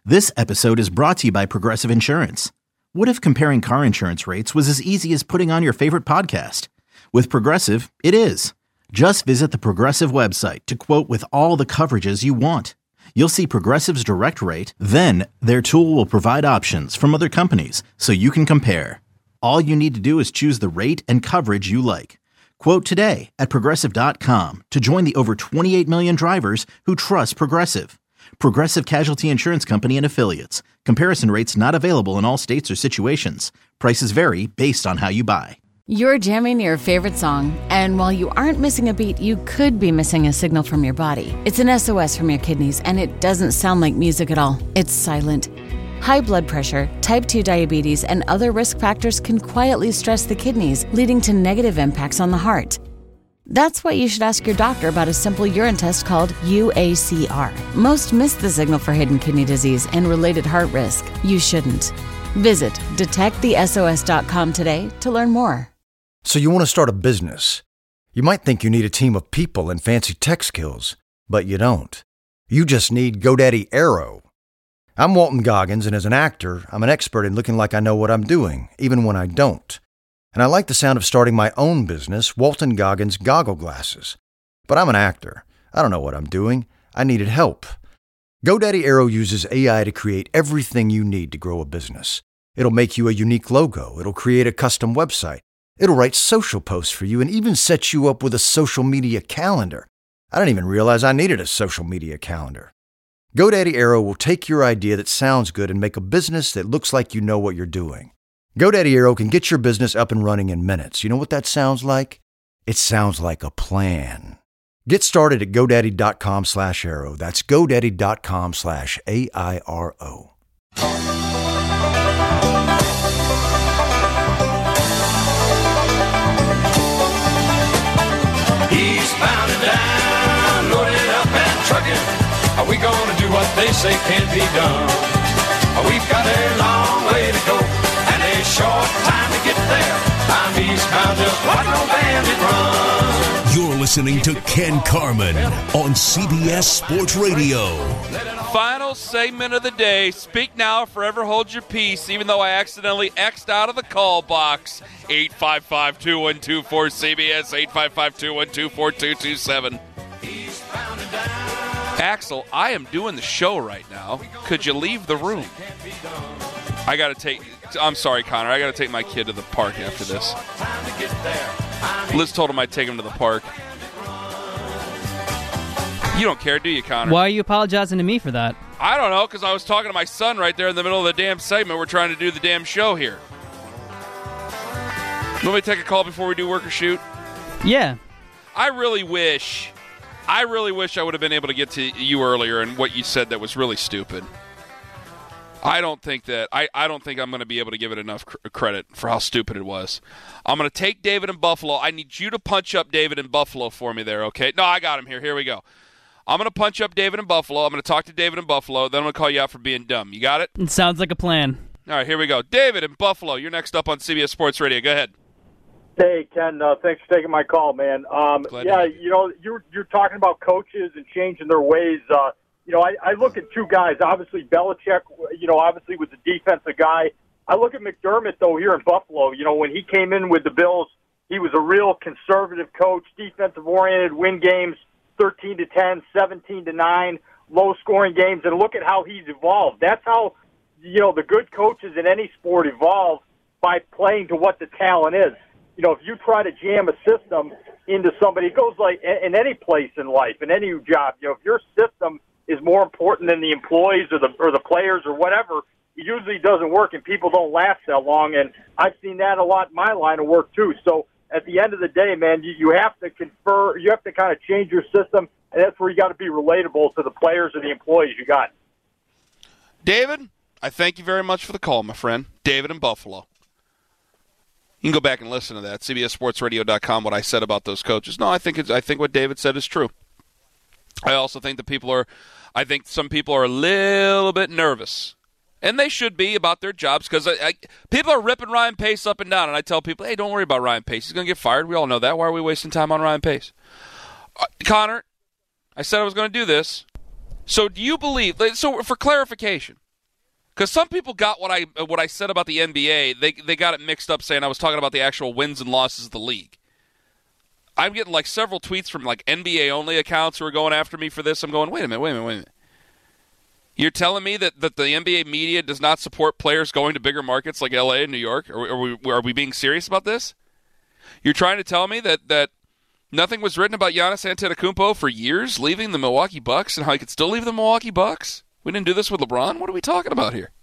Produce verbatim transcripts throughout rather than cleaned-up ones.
This episode is brought to you by Progressive Insurance. What if comparing car insurance rates was as easy as putting on your favorite podcast? With Progressive, it is. Just visit the Progressive website to quote with all the coverages you want. You'll see Progressive's direct rate, then their tool will provide options from other companies so you can compare. All you need to do is choose the rate and coverage you like. Quote today at progressive dot com to join the over twenty-eight million drivers who trust Progressive. Progressive Casualty Insurance Company and Affiliates. Comparison rates not available in all states or situations. Prices vary based on how you buy. You're jamming your favorite song, and while you aren't missing a beat, you could be missing a signal from your body. It's an S O S from your kidneys, and it doesn't sound like music at all. It's silent. High blood pressure, type two diabetes, and other risk factors can quietly stress the kidneys, leading to negative impacts on the heart. That's why you should ask your doctor about a simple urine test called U A C R. Most miss the signal for hidden kidney disease and related heart risk. You shouldn't. Visit detect the S O S dot com today to learn more. So you want to start a business. You might think you need a team of people and fancy tech skills, but you don't. You just need GoDaddy Aero. I'm Walton Goggins, and as an actor, I'm an expert in looking like I know what I'm doing, even when I don't. And I like the sound of starting my own business, Walton Goggins Goggle Glasses. But I'm an actor. I don't know what I'm doing. I needed help. GoDaddy Aero uses A I to create everything you need to grow a business. It'll make you a unique logo. It'll create a custom website. It'll write social posts for you and even set you up with a social media calendar. I didn't even realize I needed a social media calendar. GoDaddy Aero will take your idea that sounds good and make a business that looks like you know what you're doing. GoDaddy Aero can get your business up and running in minutes. You know what that sounds like? It sounds like a plan. Get started at GoDaddy dot com slash Aero. That's GoDaddy dot com slash A I R O. Eastbound and down, loaded up and trucking. Are we gonna do what they say can't be done? We've got a long way to go. Short time to get there. I'm eastbound, just watch no bandit run. You're listening to Ken Carman on C B S Sports Radio. Final segment of the day. Speak now, forever hold your peace, even though I accidentally X'd out of the call box. eight five five, two one two four, C B S, eight five five, two one two, four two two seven. Axel, I am doing the show right now. Could you leave the room? I got to take... I'm sorry, Connor. I got to take my kid to the park after this. Liz told him I'd take him to the park. You don't care, do you, Connor? Why are you apologizing to me for that? I don't know, because I was talking to my son right there in the middle of the damn segment. We're trying to do the damn show here. Want me to take a call before we do work or shoot? Yeah. I really wish... I really wish I would have been able to get to you earlier and what you said that was really stupid. I don't think that I, I don't think I'm going to be able to give it enough cr- credit for how stupid it was. I'm going to take David in Buffalo. I need you to punch up David in Buffalo for me there, okay? No, I got him here. Here we go. I'm going to punch up David in Buffalo. I'm going to talk to David in Buffalo. Then I'm going to call you out for being dumb. You got it? It sounds like a plan. All right, here we go. David in Buffalo. You're next up on C B S Sports Radio. Go ahead. Hey, Ken. Uh, thanks for taking my call, man. Um, yeah, you know, you're you're talking about coaches and changing their ways. Uh, you know, I, I look at two guys. Obviously, Belichick, you know, obviously was a defensive guy. I look at McDermott, though, here in Buffalo. You know, when he came in with the Bills, he was a real conservative coach, defensive-oriented, win games thirteen to ten, seventeen to nine, low-scoring games. And look at how he's evolved. That's how, you know, the good coaches in any sport evolve, by playing to what the talent is. You know, if you try to jam a system into somebody, it goes like in any place in life, in any job. You know, if your system is more important than the employees or the or the players or whatever, it usually doesn't work, and people don't last that long. And I've seen that a lot in my line of work too. So at the end of the day, man, you, you have to confer, you have to kind of change your system, and that's where you got to be relatable to the players and the employees you got. David, I thank you very much for the call, my friend. David in Buffalo. You can go back and listen to that, C B S Sports Radio dot com, what I said about those coaches. No, I think it's, I think what David said is true. I also think that people are, I think some people are a little bit nervous, and they should be, about their jobs, because I, I, people are ripping Ryan Pace up and down, and I tell people, hey, don't worry about Ryan Pace. He's going to get fired. We all know that. Why are we wasting time on Ryan Pace? Uh, Connor, I said I was going to do this. So do you believe, so for clarification, Because some people got what I what I said about the N B A. They they got it mixed up, saying I was talking about the actual wins and losses of the league. I'm getting like several tweets from like N B A only accounts who are going after me for this. I'm going, wait a minute, wait a minute, wait a minute. You're telling me that, that the N B A media does not support players going to bigger markets like L A and New York? Are, are we are we being serious about this? You're trying to tell me that that nothing was written about Giannis Antetokounmpo for years leaving the Milwaukee Bucks and how he could still leave the Milwaukee Bucks? We didn't do this with LeBron? What are we talking about here?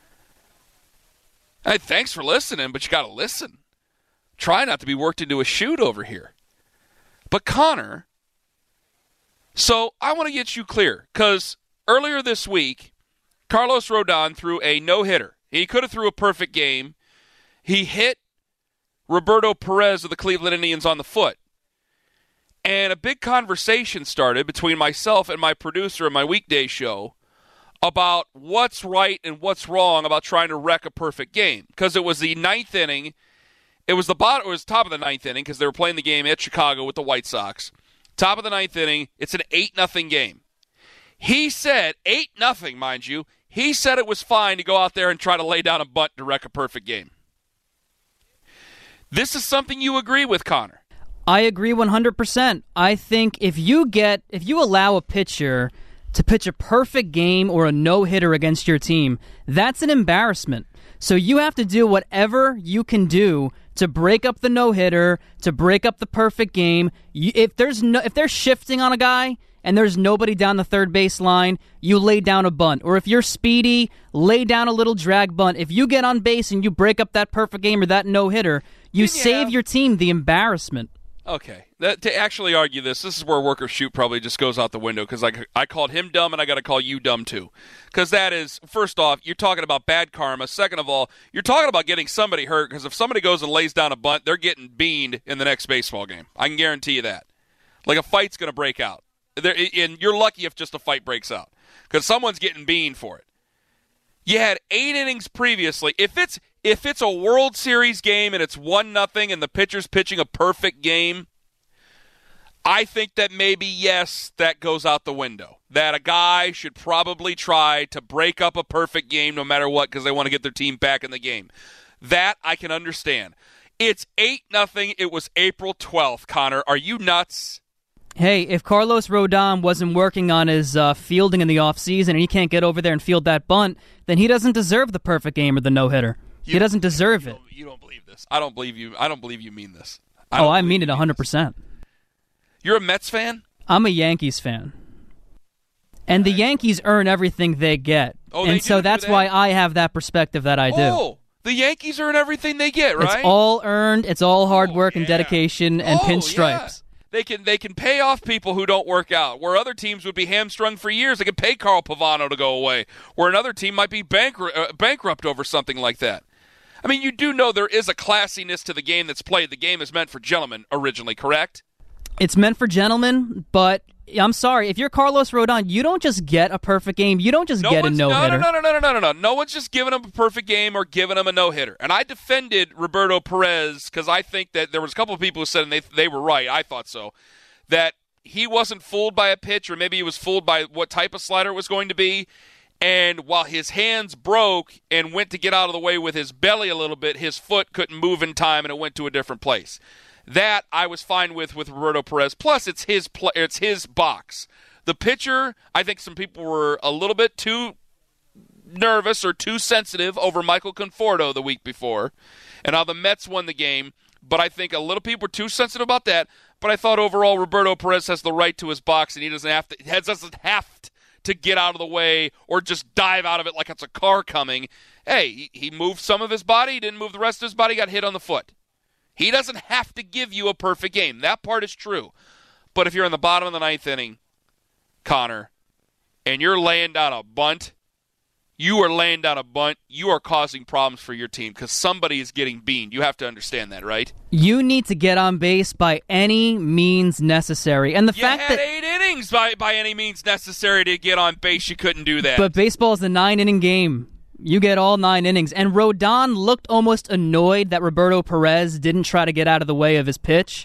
Hey, thanks for listening, but you got to listen. Try not to be worked into a shoot over here. But Connor, so I want to get you clear, because earlier this week, Carlos Rodon threw a no-hitter. He could have threw a perfect game. He hit Roberto Perez of the Cleveland Indians on the foot. And a big conversation started between myself and my producer of my weekday show about what's right and what's wrong about trying to wreck a perfect game. Because it was the ninth inning. It was the bottom. It was top of the ninth inning because they were playing the game at Chicago with the White Sox. Top of the ninth inning. It's an eight nothing game. He said, eight nothing, mind you, he said it was fine to go out there and try to lay down a bunt to wreck a perfect game. This is something you agree with, Connor. I agree one hundred percent. I think if you get, if you allow a pitcher to pitch a perfect game or a no-hitter against your team, that's an embarrassment. So you have to do whatever you can do to break up the no-hitter, to break up the perfect game. You, if there's no, if they're shifting on a guy and there's nobody down the third base line, you lay down a bunt. Or if you're speedy, lay down a little drag bunt. If you get on base and you break up that perfect game or that no-hitter, you yeah. save your team the embarrassment. Okay. That, to actually argue this, this is where work or shoot probably just goes out the window because I, I called him dumb and I got to call you dumb too. Because that is, first off, you're talking about bad karma. Second of all, you're talking about getting somebody hurt because if somebody goes and lays down a bunt, they're getting beaned in the next baseball game. I can guarantee you that. Like a fight's going to break out. There, and you're lucky if just a fight breaks out because someone's getting beaned for it. You had eight innings previously. If it's if it's a World Series game and it's one nothing and the pitcher's pitching a perfect game, I think that maybe, yes, that goes out the window. That a guy should probably try to break up a perfect game no matter what because they want to get their team back in the game. That I can understand. It's eight nothing. It was April twelfth, Connor. Are you nuts? Hey, if Carlos Rodon wasn't working on his uh, fielding in the offseason and he can't get over there and field that bunt, then he doesn't deserve the perfect game or the no-hitter. You, he doesn't deserve you it. Don't, you don't believe this. I don't believe you. I don't believe you mean this. I oh, I mean it one hundred percent. You're a Mets fan? I'm a Yankees fan. And the Yankees earn everything they get. Oh, and they so do, that's do why I have that perspective that I do. Oh, the Yankees earn everything they get, right? It's all earned. It's all hard work oh, yeah. and dedication and oh, pinstripes. Yeah. They can they can pay off people who don't work out. Where other teams would be hamstrung for years, they could pay Carl Pavano to go away. Where another team might be bankrupt, uh, bankrupt over something like that. I mean, you do know there is a classiness to the game that's played. The game is meant for gentlemen originally, correct? It's meant for gentlemen, but I'm sorry. If you're Carlos Rodon, you don't just get a perfect game. You don't just no get a no-hitter. No, no, no, no, no, no, no, no. No one's just giving him a perfect game or giving him a no-hitter. And I defended Roberto Perez because I think that there was a couple of people who said, and they, they were right, I thought so, that he wasn't fooled by a pitch or maybe he was fooled by what type of slider it was going to be. And while his hands broke and went to get out of the way with his belly a little bit, his foot couldn't move in time and it went to a different place. That I was fine with with Roberto Perez. Plus, it's his pl- it's his box. The pitcher, I think some people were a little bit too nervous or too sensitive over Michael Conforto the week before, and how the Mets won the game. But I think a little people were too sensitive about that. But I thought overall Roberto Perez has the right to his box, and he doesn't have to. He doesn't have to get out of the way or just dive out of it like it's a car coming. Hey, he, he moved some of his body. He didn't move the rest of his body. Got hit on the foot. He doesn't have to give you a perfect game. That part is true. But if you're in the bottom of the ninth inning, Connor, and you're laying down a bunt, you are laying down a bunt, you are causing problems for your team because somebody is getting beaned. You have to understand that, right? You need to get on base by any means necessary. And the you fact had that eight innings by, by any means necessary to get on base. You couldn't do that. But baseball is a nine-inning game. You get all nine innings. And Rodon looked almost annoyed that Roberto Perez didn't try to get out of the way of his pitch.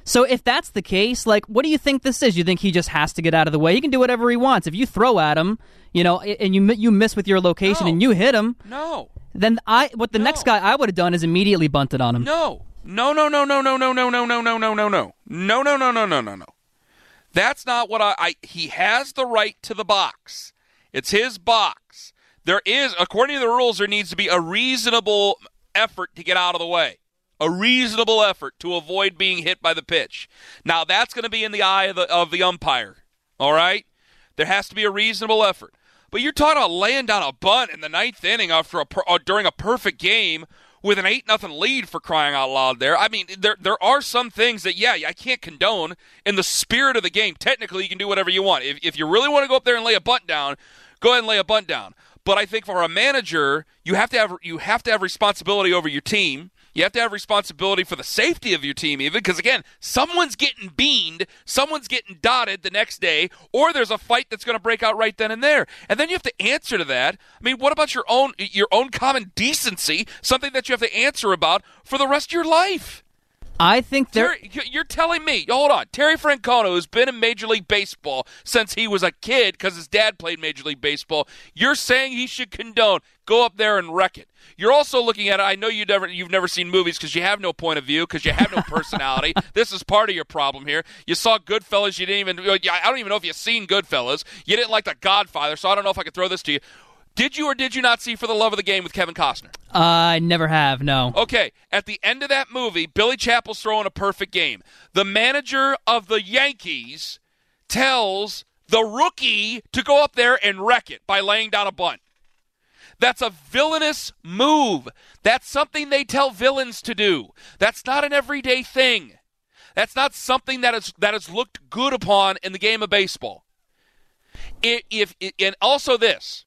So if that's the case, like, what do you think this is? You think he just has to get out of the way? He can do whatever he wants. If you throw at him, you know, and you you miss with your location no. and you hit him, no. then I what the no. next guy I would have done is immediately bunted on him. No. No, no, no, no, no, no, no, no, no, no, no, no, no. No, no, no, no, no, no, no. That's not what I, I... He has the right to the box. It's his box. There is, according to the rules, there needs to be a reasonable effort to get out of the way. A reasonable effort to avoid being hit by the pitch. Now, that's going to be in the eye of the, of the umpire. All right? There has to be a reasonable effort. But you're talking about laying down a bunt in the ninth inning after a, uh, during a perfect game with an eight nothing lead, for crying out loud there. I mean, there there are some things that, yeah, I can't condone. In the spirit of the game, technically you can do whatever you want. If, if you really want to go up there and lay a bunt down, go ahead and lay a bunt down. But I think for a manager, you have to have you have to have responsibility over your team. You have to have responsibility for the safety of your team, even, because, again, someone's getting beaned, someone's getting dotted the next day, or there's a fight that's going to break out right then and there. And then you have to answer to that. I mean, what about your own your own common decency, something that you have to answer about for the rest of your life? I think there. Terry, you're telling me, hold on, Terry Francona, who's been in Major League Baseball since he was a kid because his dad played Major League Baseball, you're saying he should condone, go up there and wreck it. You're also looking at it, I know you never, you've never seen movies because you have no point of view, because you have no personality. This is part of your problem here. You saw Goodfellas, you didn't even, I don't even know if you've seen Goodfellas. You didn't like The Godfather, so I don't know if I could throw this to you. Did you or did you not see For the Love of the Game with Kevin Costner? Uh, I never have, no. Okay, at the end of that movie, Billy Chappell's throwing a perfect game. The manager of the Yankees tells the rookie to go up there and wreck it by laying down a bunt. That's a villainous move. That's something they tell villains to do. That's not an everyday thing. That's not something that is that is looked good upon in the game of baseball. It, if it, and also this.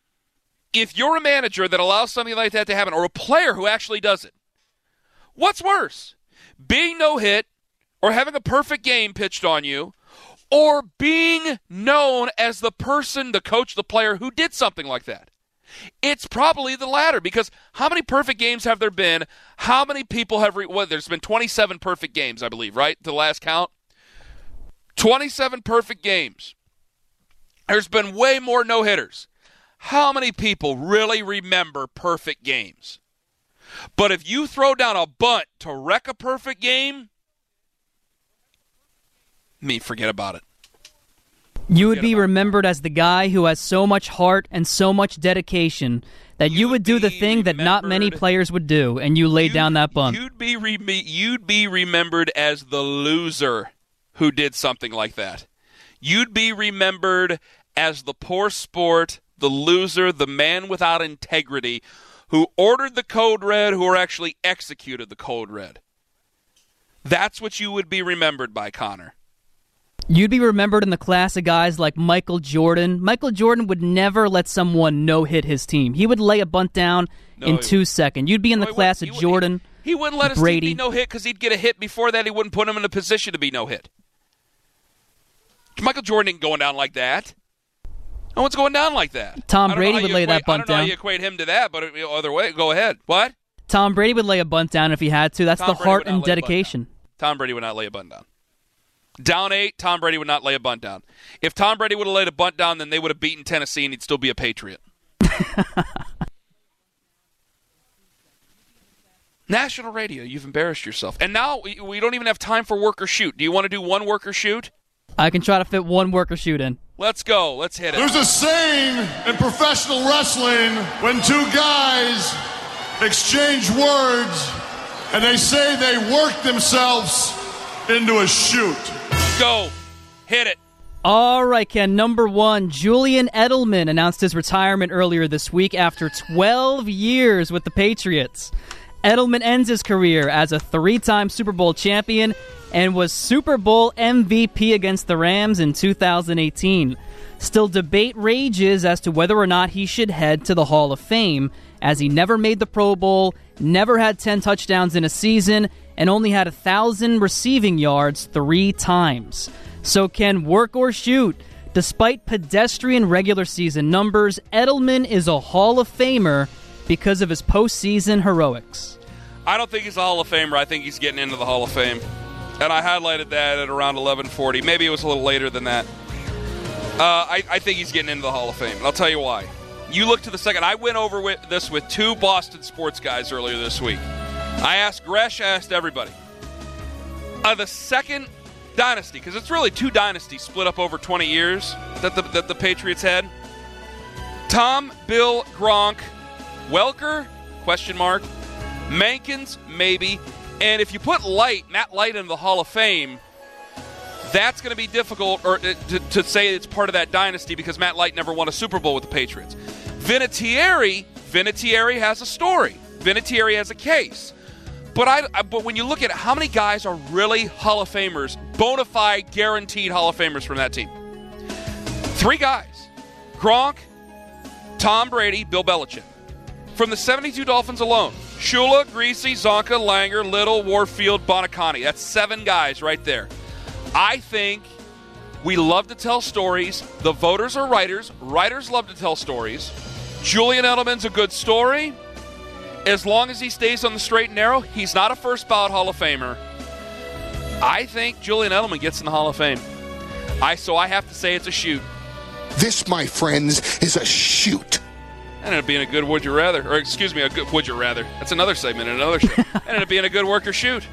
If you're a manager that allows something like that to happen, or a player who actually does it, what's worse? Being no-hit, or having a perfect game pitched on you, or being known as the person, the coach, the player who did something like that? It's probably the latter, because how many perfect games have there been? How many people have, re- well, there's been twenty-seven perfect games, I believe, right? The last count? twenty-seven perfect games. There's been way more no-hitters. How many people really remember perfect games? But if you throw down a bunt to wreck a perfect game, me, forget about it. You would be remembered as the guy who has so much heart and so much dedication that you would do the thing that not many players would do, and you laid down that bunt. You'd be re- you'd be remembered as the loser who did something like that. You'd be remembered as the poor sport, the loser, the man without integrity, who ordered the code red, who actually executed the code red. That's what you would be remembered by, Connor. You'd be remembered in the class of guys like Michael Jordan. Michael Jordan would never let someone no-hit his team. He would lay a bunt down no, in two seconds. You'd be in no, the class of he Jordan, he, he wouldn't let his Brady. team be no-hit because he'd get a hit before that. He wouldn't put him in a position to be no-hit. Michael Jordan ain't going down like that. No one's going down like that. Tom Brady would lay equate, that bunt down. I don't know how you equate him to that, but other way, go ahead. What? Tom Brady would lay a bunt down if he had to. That's Tom the Brady heart and dedication. Tom Brady would not lay a bunt down. Down eight, Tom Brady would not lay a bunt down. If Tom Brady would have laid a bunt down, then they would have beaten Tennessee and he'd still be a Patriot. National radio, you've embarrassed yourself. And now we don't even have time for work or shoot. Do you want to do one work or shoot? I can try to fit one work or shoot in. Let's go. Let's hit it. There's a saying in professional wrestling when two guys exchange words and they say they work themselves into a shoot. Go. Hit it. All right, Ken. Number one, Julian Edelman announced his retirement earlier this week after twelve years with the Patriots. Edelman ends his career as a three-time Super Bowl champion and was Super Bowl M V P against the Rams in two thousand eighteen. Still, debate rages as to whether or not he should head to the Hall of Fame, as he never made the Pro Bowl, never had ten touchdowns in a season, and only had one thousand receiving yards three times. So can work or shoot. Despite pedestrian regular season numbers, Edelman is a Hall of Famer because of his postseason heroics. I don't think he's a Hall of Famer. I think he's getting into the Hall of Fame. And I highlighted that at around eleven forty. Maybe it was a little later than that. Uh, I, I think he's getting into the Hall of Fame, and I'll tell you why. You look to the second. I went over with this with two Boston sports guys earlier this week. I asked Gresh, I asked everybody. Uh, the second dynasty, because it's really two dynasties split up over twenty years that the, that the Patriots had. Tom, Bill, Gronk, Welker, question mark, Mankins, maybe. And if you put Light, Matt Light into the Hall of Fame, that's going to be difficult or uh, to, to say it's part of that dynasty because Matt Light never won a Super Bowl with the Patriots. Vinatieri, Vinatieri has a story. Vinatieri has a case. But I, I, but when you look at it, how many guys are really Hall of Famers, bona fide, guaranteed Hall of Famers from that team? Three guys. Gronk, Tom Brady, Bill Belichick. From the seventy-two Dolphins alone, Shula, Greasy, Zonka, Langer, Little, Warfield, Bonaconti. That's seven guys right there. I think we love to tell stories. The voters are writers. Writers love to tell stories. Julian Edelman's a good story. As long as he stays on the straight and narrow, he's not a first ballot Hall of Famer. I think Julian Edelman gets in the Hall of Fame. I so I have to say it's a shoot. This, my friends, is a shoot. Ended up being a good would you rather, or excuse me, a good would you rather. That's another segment in another show. Ended up being a good work or shoot.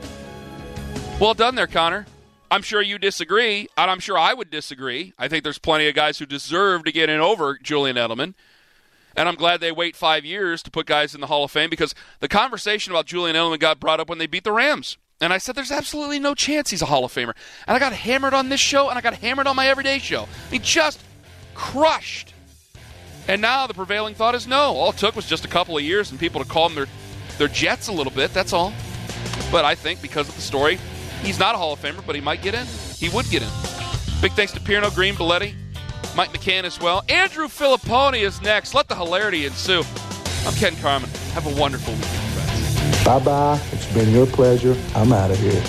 Well done there, Connor. I'm sure you disagree, and I'm sure I would disagree. I think there's plenty of guys who deserve to get in over Julian Edelman. And I'm glad they wait five years to put guys in the Hall of Fame because the conversation about Julian Edelman got brought up when they beat the Rams. And I said there's absolutely no chance he's a Hall of Famer. And I got hammered on this show, and I got hammered on my everyday show. He just crushed. And now the prevailing thought is no. All it took was just a couple of years and people to call them their, their Jets a little bit, that's all. But I think because of the story, he's not a Hall of Famer, but he might get in. He would get in. Big thanks to Pierno, Green, Belletti, Mike McCann as well. Andrew Filipponi is next. Let the hilarity ensue. I'm Ken Carman. Have a wonderful weekend, friends. Bye-bye. It's been your pleasure. I'm out of here.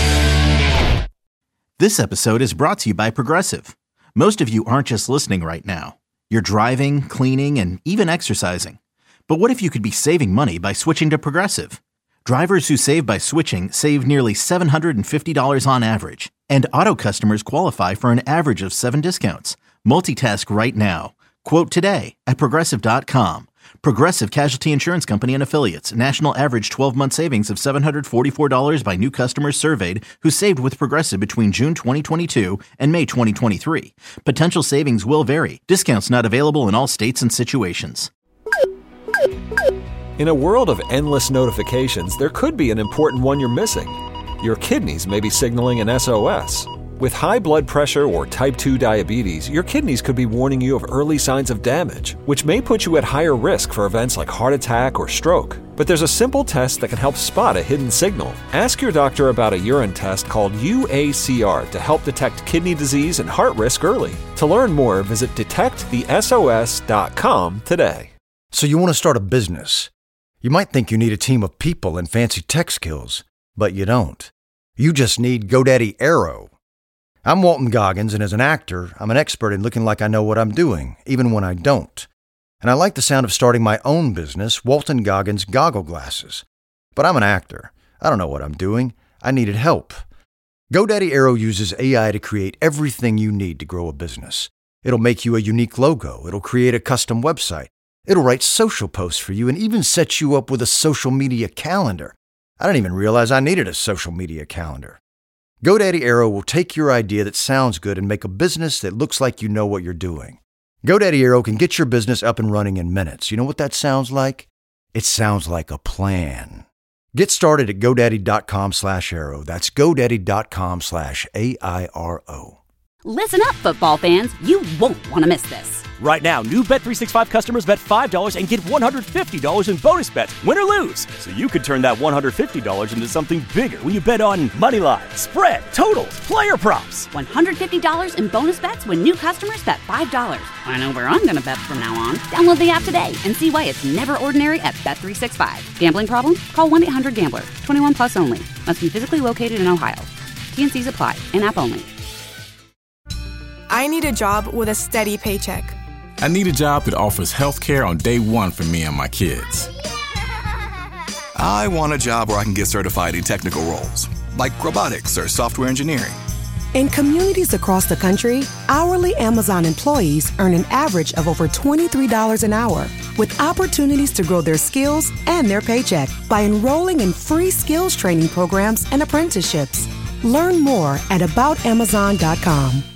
This episode is brought to you by Progressive. Most of you aren't just listening right now. You're driving, cleaning, and even exercising. But what if you could be saving money by switching to Progressive? Drivers who save by switching save nearly seven hundred fifty dollars on average. And auto customers qualify for an average of seven discounts. Multitask right now. Quote today at Progressive dot com. Progressive Casualty Insurance Company and Affiliates. National average twelve-month savings of seven hundred forty-four dollars by new customers surveyed who saved with Progressive between June twenty twenty-two and May twenty twenty-three. Potential savings will vary. Discounts not available in all states and situations. In a world of endless notifications, there could be an important one you're missing. Your kidneys may be signaling an S O S. With high blood pressure or type two diabetes, your kidneys could be warning you of early signs of damage, which may put you at higher risk for events like heart attack or stroke. But there's a simple test that can help spot a hidden signal. Ask your doctor about a urine test called U A C R to help detect kidney disease and heart risk early. To learn more, visit detect the S O S dot com today. So you want to start a business. You might think you need a team of people and fancy tech skills, but you don't. You just need GoDaddy Aero. I'm Walton Goggins, and as an actor, I'm an expert in looking like I know what I'm doing, even when I don't. And I like the sound of starting my own business, Walton Goggins Goggle Glasses. But I'm an actor. I don't know what I'm doing. I needed help. GoDaddy Aero uses A I to create everything you need to grow a business. It'll make you a unique logo. It'll create a custom website. It'll write social posts for you and even set you up with a social media calendar. I didn't even realize I needed a social media calendar. GoDaddy Aero will take your idea that sounds good and make a business that looks like you know what you're doing. GoDaddy Aero can get your business up and running in minutes. You know what that sounds like? It sounds like a plan. Get started at GoDaddy.com slash Aero. That's GoDaddy.com slash A I R O. Listen up, football fans. You won't want to miss this. Right now, new Bet three sixty-five customers bet five dollars and get one hundred fifty dollars in bonus bets, win or lose. So you could turn that one hundred fifty dollars into something bigger when you bet on money line, spread, totals, player props. one hundred fifty dollars in bonus bets when new customers bet five dollars. I know where I'm going to bet from now on. Download the app today and see why it's never ordinary at Bet three sixty-five. Gambling problem? Call one eight hundred gambler. twenty-one plus only. Must be physically located in Ohio. T and C's apply. In-app only. I need a job with a steady paycheck. I need a job that offers health care on day one for me and my kids. I want a job where I can get certified in technical roles, like robotics or software engineering. In communities across the country, hourly Amazon employees earn an average of over twenty-three dollars an hour, with opportunities to grow their skills and their paycheck by enrolling in free skills training programs and apprenticeships. Learn more at about amazon dot com.